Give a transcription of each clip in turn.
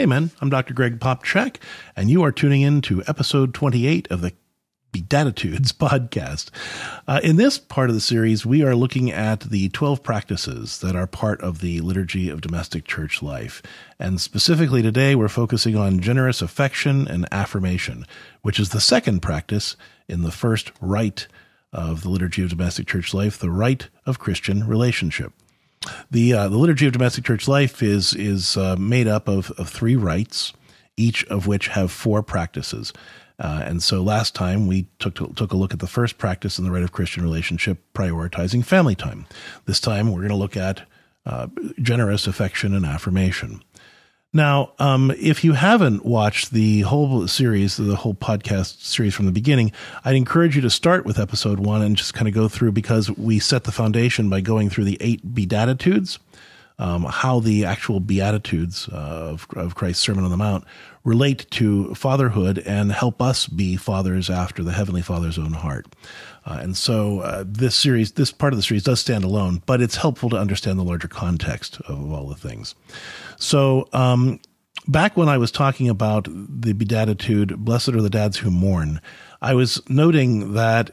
Hey, man, I'm Dr. Greg Popcak, and you are tuning in to episode 28 of the Beatitudes podcast. In this part of the series, we are looking at the 12 practices that are part of the liturgy of domestic church life. And specifically today, we're focusing on generous affection and affirmation, which is the second practice in the first rite of the liturgy of domestic church life, the rite of Christian relationship. The liturgy of domestic church life is made up of three rites, each of which have four practices. And so last time we took a look at the first practice in the rite of Christian relationship, prioritizing family time. This time we're going to look at generous affection and affirmation. Now, if you haven't watched the whole series, the whole podcast series from the beginning, I'd encourage you to start with episode 1 and just kind of go through, because we set the foundation by going through the 8 Beatitudes, how the actual Beatitudes of Christ's Sermon on the Mount relate to fatherhood and help us be fathers after the Heavenly Father's own heart. And so this part of the series does stand alone, but it's helpful to understand the larger context of all the things. So back when I was talking about the Beatitude, Blessed are the dads who mourn, I was noting that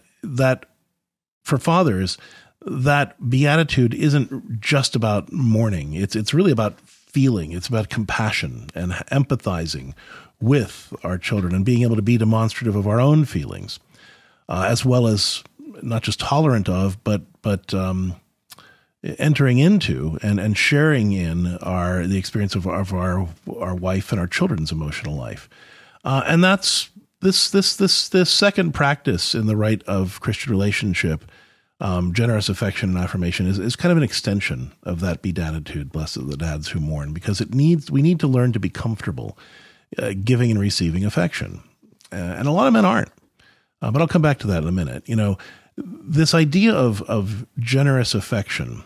for fathers, that beatitude isn't just about mourning. It's really about feeling. It's about compassion and empathizing with our children and being able to be demonstrative of our own feelings, as well as not just tolerant of, but entering into and sharing in the experience of our wife and our children's emotional life. And that's this second practice in the rite of Christian relationship. Generous affection and affirmation is kind of an extension of that Beatitude, Blessed are the dads who mourn, because we need to learn to be comfortable giving and receiving affection. And a lot of men aren't. But I'll come back to that in a minute. You know, this idea of generous affection,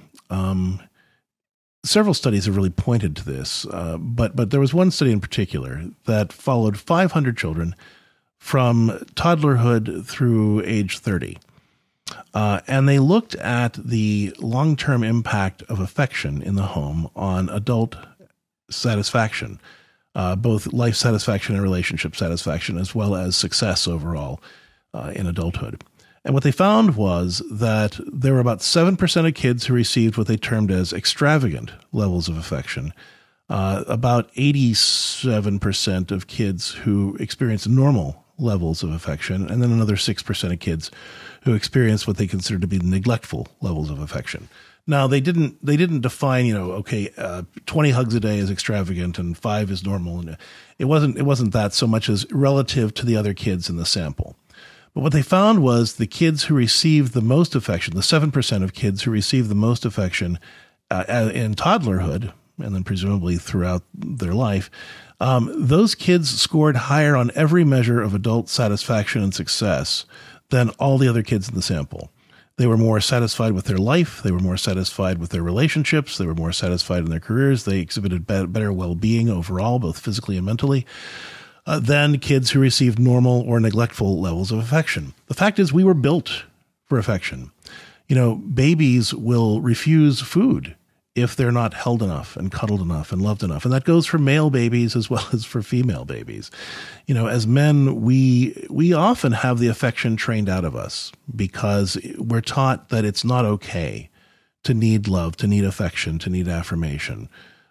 several studies have really pointed to this, but there was one study in particular that followed 500 children from toddlerhood through age 30. And they looked at the long-term impact of affection in the home on adult satisfaction, both life satisfaction and relationship satisfaction, as well as success overall in adulthood. And what they found was that there were about 7% of kids who received what they termed as extravagant levels of affection, about 87% of kids who experienced normal levels of affection, and then another 6% of kids who experienced what they considered to be neglectful levels of affection. Now, they didn't define, 20 hugs a day is extravagant and 5 is normal. And it wasn't that so much as relative to the other kids in the sample. But what they found was the kids who received the most affection, the 7% of kids who received the most affection in toddlerhood, and then presumably throughout their life, those kids scored higher on every measure of adult satisfaction and success than all the other kids in the sample. They were more satisfied with their life. They were more satisfied with their relationships. They were more satisfied in their careers. They exhibited better well-being overall, both physically and mentally, than kids who received normal or neglectful levels of affection. The fact is, we were built for affection. Babies will refuse food if they're not held enough and cuddled enough and loved enough. And that goes for male babies as well as for female babies. As men, we often have the affection trained out of us because we're taught that it's not okay to need love, to need affection, to need affirmation.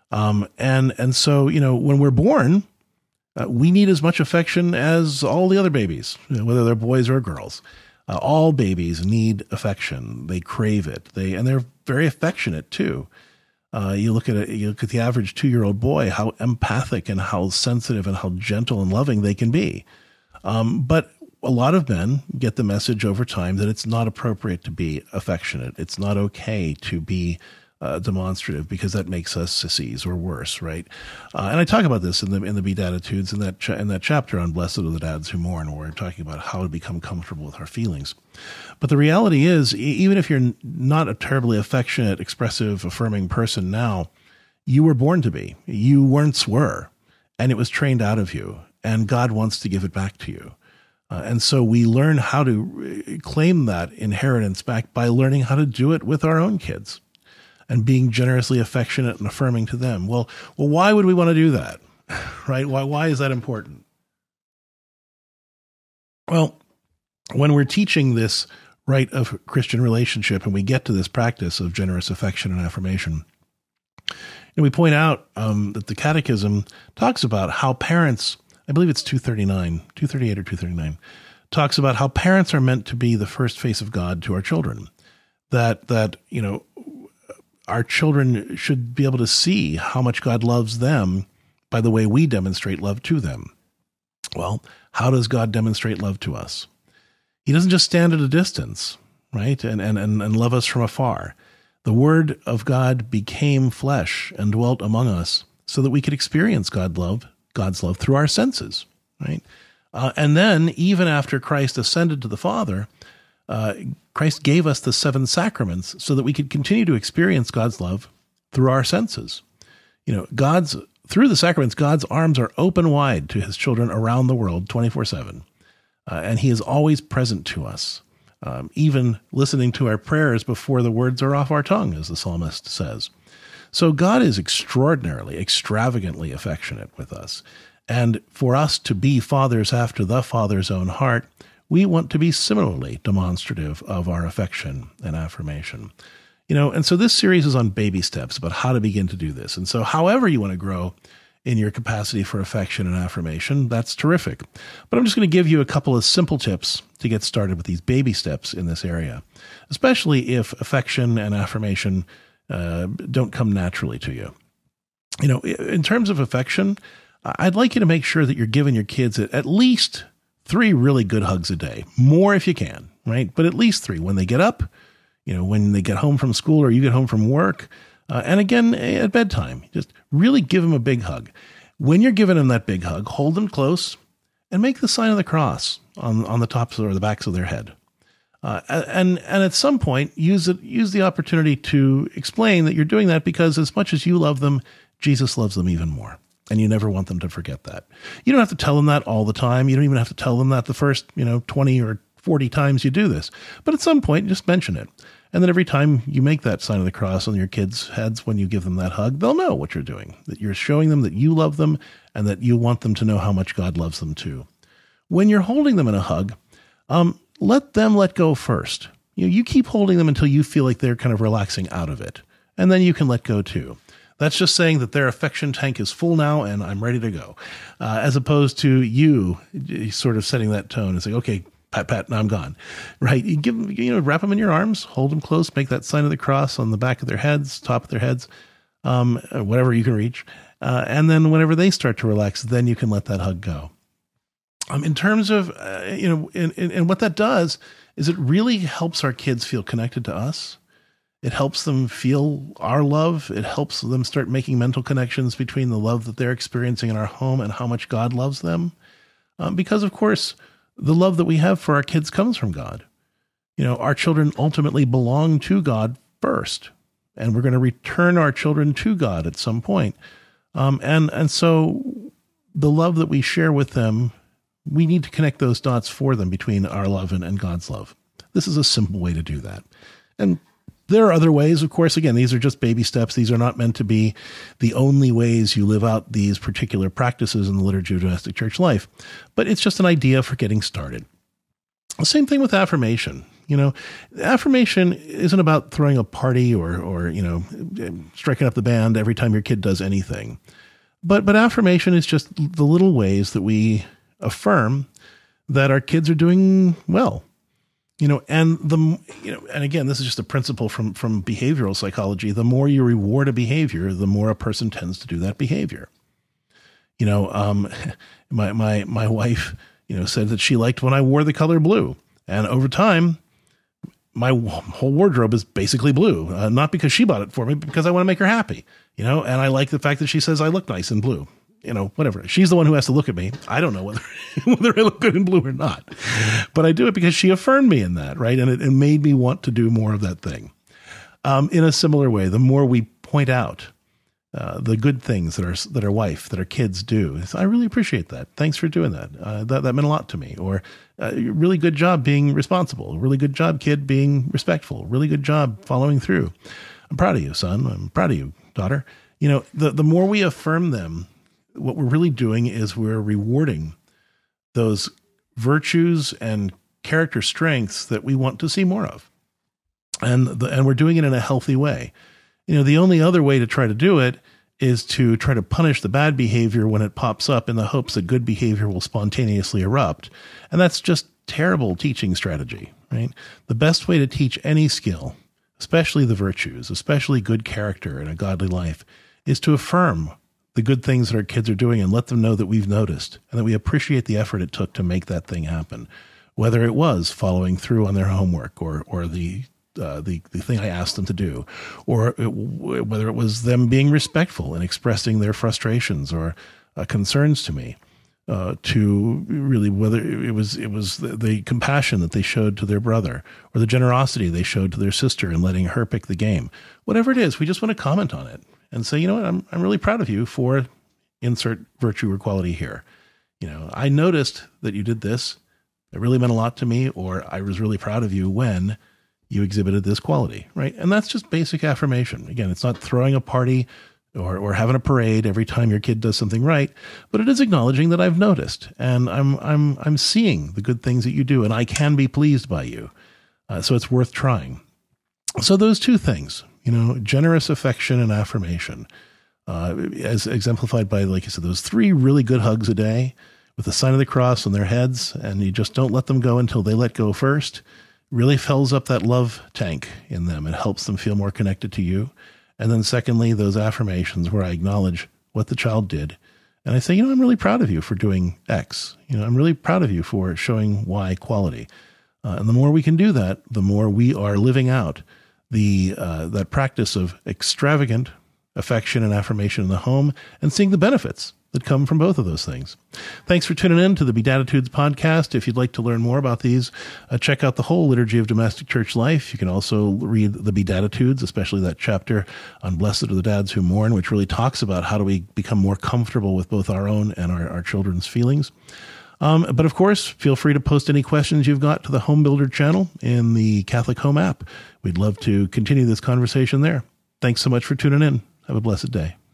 And so, when we're born, we need as much affection as all the other babies, whether they're boys or girls. All babies need affection. They crave it. And they're very affectionate too. You look at the average 2-year-old boy, how empathic and how sensitive and how gentle and loving they can be. But a lot of men get the message over time that it's not appropriate to be affectionate. It's not okay to be demonstrative, because that makes us sissies or worse, right? And I talk about this in the Beatitudes in that chapter on Blessed are the dads who mourn, where I'm talking about how to become comfortable with our feelings. But the reality is, even if you're not a terribly affectionate, expressive, affirming person now, you were born to be. You once were, and it was trained out of you, and God wants to give it back to you. And so we learn how to claim that inheritance back by learning how to do it with our own kids and being generously affectionate and affirming to them. Well, why would we want to do that? right? Why is that important? Well, when we're teaching this rite of Christian relationship and we get to this practice of generous affection and affirmation, and we point out that the Catechism talks about how parents, I believe it's 238 or 239, talks about how parents are meant to be the first face of God to our children. That our children should be able to see how much God loves them by the way we demonstrate love to them. Well, how does God demonstrate love to us? He doesn't just stand at a distance, right? And love us from afar. The Word of God became flesh and dwelt among us so that we could experience God's love through our senses, right? And then, even after Christ ascended to the Father, Christ gave us the 7 sacraments so that we could continue to experience God's love through our senses. Through the sacraments, God's arms are open wide to his children around the world 24/7. And he is always present to us, even listening to our prayers before the words are off our tongue, as the psalmist says. So God is extraordinarily, extravagantly affectionate with us. And for us to be fathers after the Father's own heart, we want to be similarly demonstrative of our affection and affirmation. And so this series is on baby steps about how to begin to do this. And so however you want to grow in your capacity for affection and affirmation, that's terrific. But I'm just going to give you a couple of simple tips to get started with these baby steps in this area, especially if affection and affirmation don't come naturally to you. In terms of affection, I'd like you to make sure that you're giving your kids at least 3 really good hugs a day, more if you can, right? But at least 3 when they get up, when they get home from school or you get home from work, and again at bedtime. Just really give them a big hug. When you're giving them that big hug, hold them close and make the sign of the cross on the tops or the backs of their head. And at some point, use the opportunity to explain that you're doing that because as much as you love them, Jesus loves them even more. And you never want them to forget that. You don't have to tell them that all the time. You don't even have to tell them that the first, 20 or 40 times you do this. But at some point, just mention it. And then every time you make that sign of the cross on your kids' heads when you give them that hug, they'll know what you're doing, that you're showing them that you love them and that you want them to know how much God loves them too. When you're holding them in a hug, let them let go first. You keep holding them until you feel like they're kind of relaxing out of it. And then you can let go too. That's just saying that their affection tank is full now and I'm ready to go. As opposed to you sort of setting that tone and saying, okay, pat, now I'm gone, right? You give them, wrap them in your arms, hold them close, make that sign of the cross on the back of their heads, top of their heads, whatever you can reach. And then whenever they start to relax, then you can let that hug go. In terms of, and what that does is it really helps our kids feel connected to us. It helps them feel our love. It helps them start making mental connections between the love that they're experiencing in our home and how much God loves them. Because, of course, the love that we have for our kids comes from God. Our children ultimately belong to God first, and we're going to return our children to God at some point. And so the love that we share with them, we need to connect those dots for them between our love and God's love. This is a simple way to do that. And there are other ways, of course. Again, these are just baby steps. These are not meant to be the only ways you live out these particular practices in the liturgy of domestic church life, but it's just an idea for getting started. The same thing with affirmation. Affirmation isn't about throwing a party or striking up the band every time your kid does anything. But affirmation is just the little ways that we affirm that our kids are doing well. And again, this is just a principle from behavioral psychology. The more you reward a behavior, the more a person tends to do that behavior. My wife, said that she liked when I wore the color blue, and over time, my whole wardrobe is basically blue. Not because she bought it for me, but because I want to make her happy. And I like the fact that she says I look nice in blue. Whatever. She's the one who has to look at me. I don't know whether I look good in blue or not, but I do it because she affirmed me in that, right? And it made me want to do more of that thing. In a similar way, the more we point out the good things that our kids do, I really appreciate that. Thanks for doing that. That meant a lot to me. Or really good job being responsible. Really good job, kid, being respectful. Really good job following through. I'm proud of you, son. I'm proud of you, daughter. The more we affirm them, what we're really doing is we're rewarding those virtues and character strengths that we want to see more of. And we're doing it in a healthy way. The only other way to try to do it is to try to punish the bad behavior when it pops up in the hopes that good behavior will spontaneously erupt. And that's just terrible teaching strategy, right? The best way to teach any skill, especially the virtues, especially good character and a godly life, is to affirm the good things that our kids are doing and let them know that we've noticed and that we appreciate the effort it took to make that thing happen. Whether it was following through on their homework or the thing I asked them to do, or whether it was them being respectful and expressing their frustrations or concerns to me, to really whether it was the compassion that they showed to their brother or the generosity they showed to their sister in letting her pick the game. Whatever it is, we just want to comment on it and say, what, I'm really proud of you for insert virtue or quality here. I noticed that you did this. It really meant a lot to me, or I was really proud of you when you exhibited this quality, right? And that's just basic affirmation. Again, it's not throwing a party or having a parade every time your kid does something right, but it is acknowledging that I've noticed and I'm seeing the good things that you do, and I can be pleased by you. So it's worth trying. So those two things, generous affection and affirmation, as exemplified by, like I said, those 3 really good hugs a day with the sign of the cross on their heads, and you just don't let them go until they let go first, really fills up that love tank in them. It helps them feel more connected to you. And then secondly, those affirmations where I acknowledge what the child did. And I say, I'm really proud of you for doing X. I'm really proud of you for showing Y quality. And the more we can do that, the more we are living out that practice of extravagant affection and affirmation in the home and seeing the benefits that come from both of those things. Thanks for tuning in to the Beatitudes podcast. If you'd like to learn more about these, check out the whole Liturgy of Domestic Church Life. You can also read the Beatitudes, especially that chapter on Blessed are the Dads Who Mourn, which really talks about how do we become more comfortable with both our own and our children's feelings. But of course, feel free to post any questions you've got to the Home Builder channel in the Catholic Home app. We'd love to continue this conversation there. Thanks so much for tuning in. Have a blessed day.